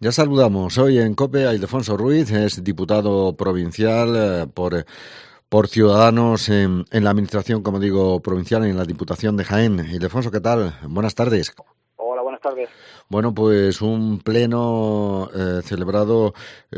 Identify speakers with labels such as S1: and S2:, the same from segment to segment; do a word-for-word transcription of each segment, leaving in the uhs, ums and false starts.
S1: Ya saludamos hoy en COPE a Ildefonso Ruiz, es diputado provincial eh, por, por Ciudadanos en, en la Administración, como digo, provincial, en la Diputación de Jaén. Ildefonso, ¿qué tal? Buenas tardes.
S2: Hola, buenas tardes.
S1: Bueno, pues un pleno eh, celebrado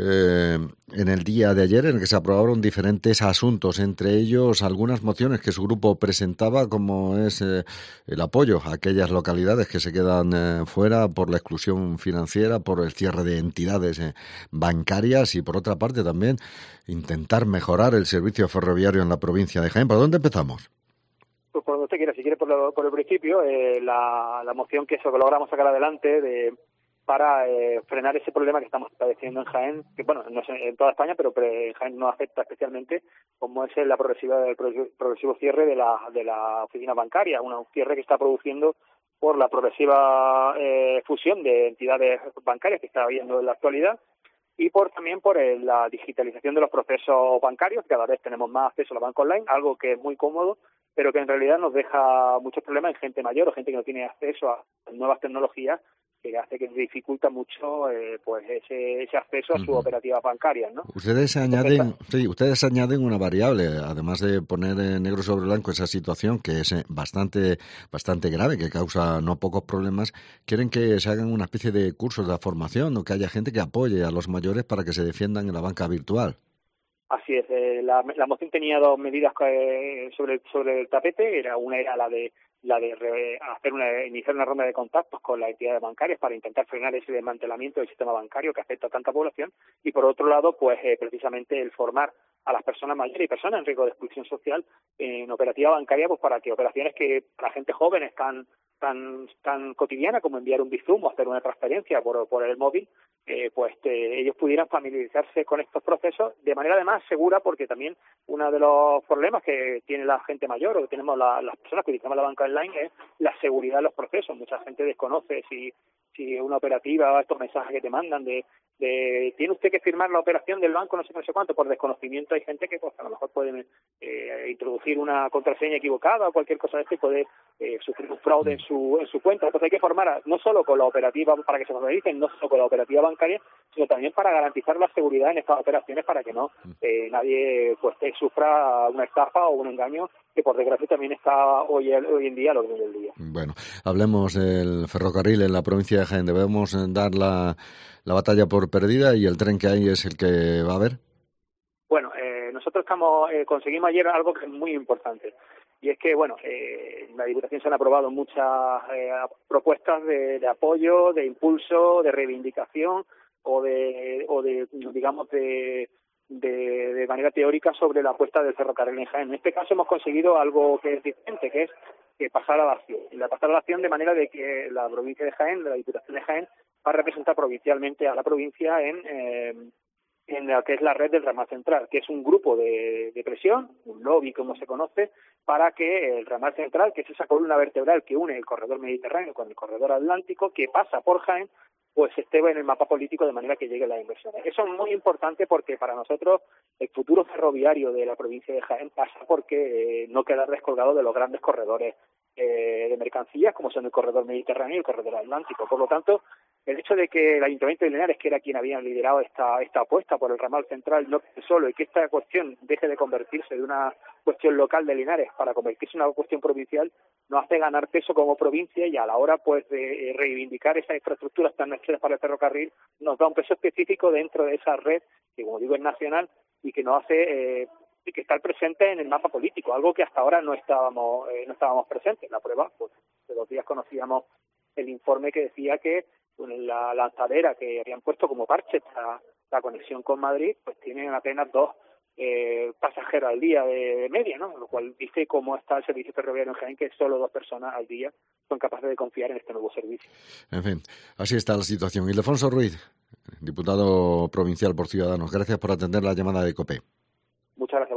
S1: eh, en el día de ayer en el que se aprobaron diferentes asuntos, entre ellos algunas mociones que su grupo presentaba, como es eh, el apoyo a aquellas localidades que se quedan eh, fuera por la exclusión financiera, por el cierre de entidades eh, bancarias y, por otra parte, también intentar mejorar el servicio ferroviario en la provincia de Jaén. ¿Por dónde empezamos?
S2: Pues por donde usted quiera, si quiere por, lo, por el principio, eh, la, la moción que eso que logramos sacar adelante de, para eh, frenar ese problema que estamos padeciendo en Jaén, que bueno, no es en toda España, pero en Jaén nos afecta especialmente, como es la progresiva el progresivo cierre de la, de la oficina bancaria, un cierre que está produciendo por la progresiva eh, fusión de entidades bancarias que está habiendo en la actualidad, y por también por el, la digitalización de los procesos bancarios. Cada vez tenemos más acceso a la banca online, algo que es muy cómodo, pero que en realidad nos deja muchos problemas en gente mayor o gente que no tiene acceso a nuevas tecnologías, que hace que dificulta mucho eh, pues ese, ese acceso a sus
S1: Uh-huh.
S2: operativas bancarias, ¿no?
S1: Ustedes añaden, sí, ustedes añaden una variable, además de poner en negro sobre blanco esa situación que es bastante, bastante grave, que causa no pocos problemas. Quieren que se hagan una especie de cursos de formación o que haya gente que apoye a los mayores para que se defiendan en la banca virtual.
S2: Así es, eh, la, la moción tenía dos medidas eh, sobre, sobre el tapete. Era una era la de la de re, hacer una, iniciar una ronda de contactos con las entidades bancarias para intentar frenar ese desmantelamiento del sistema bancario que afecta a tanta población, y por otro lado, pues eh, precisamente el formar a las personas mayores y personas en riesgo de exclusión social en operativa bancaria, pues para que operaciones que para gente joven están tan tan cotidiana como enviar un Bizum o hacer una transferencia por, por el móvil, eh, pues eh, ellos pudieran familiarizarse con estos procesos de manera además segura, porque también uno de los problemas que tiene la gente mayor o que tenemos la, las personas que utilizamos la banca online es la seguridad de los procesos. Mucha gente desconoce si si una operativa, estos mensajes que te mandan de, de tiene usted que firmar la operación del banco, no sé no sé cuánto, por desconocimiento hay gente que pues a lo mejor puede eh, introducir una contraseña equivocada o cualquier cosa de esto y puede eh, sufrir un fraude en su en su cuenta. Entonces hay que formar a, no solo con la operativa para que se familiaricen, no solo con la operativa bancaria, sino también para garantizar la seguridad en estas operaciones para que no eh, nadie pues sufra una estafa o un engaño, que por desgracia también está hoy, hoy en día a lo largo del día.
S1: Bueno, hablemos del ferrocarril en la provincia de Jaén. ¿Debemos dar la, la batalla por perdida y el tren que hay es el que va a haber?
S2: Bueno, eh, nosotros estamos eh, conseguimos ayer algo que es muy importante, y es que, bueno, eh, en la Diputación se han aprobado muchas eh, propuestas de, de apoyo, de impulso, de reivindicación o de, o de digamos, de, de, de manera teórica sobre la apuesta del ferrocarril en Jaén. En este caso hemos conseguido algo que es diferente, que es que pasar a la acción. Y la pasar a la acción de manera de que la provincia de Jaén, la Diputación de Jaén, va a representar provincialmente a la provincia en... Eh, en lo que es la red del ramal central, que es un grupo de, de presión, un lobby como se conoce, para que el ramal central, que es esa columna vertebral que une el corredor mediterráneo con el corredor atlántico, que pasa por Jaén, pues esté en el mapa político de manera que lleguen las inversiones. Eso es muy importante porque para nosotros el futuro ferroviario de la provincia de Jaén pasa porque eh, no quedar descolgado de los grandes corredores eh, de mercancías, como son el corredor mediterráneo y el corredor atlántico. Por lo tanto, el hecho de que el Ayuntamiento de Linares, que era quien había liderado esta esta apuesta por el ramal central, no solo, y que esta cuestión deje de convertirse de una cuestión local de Linares para convertirse en una cuestión provincial, nos hace ganar peso como provincia, y a la hora pues de reivindicar esas infraestructuras tan necesarias para el ferrocarril, nos da un peso específico dentro de esa red, que como digo es nacional, y que nos hace eh, que estar presente en el mapa político, algo que hasta ahora no estábamos eh, no estábamos presentes. En la prueba, pues hace dos días conocíamos el informe que decía que la lanzadera que habían puesto como parche para la conexión con Madrid, pues tienen apenas dos eh, pasajeros al día de, de media, ¿no? Lo cual dice cómo está el servicio ferroviario en Jaén, que solo dos personas al día son capaces de confiar en este nuevo servicio.
S1: En fin, así está la situación. Ildefonso Ruiz, diputado provincial por Ciudadanos, gracias por atender la llamada de COPE.
S2: Muchas gracias.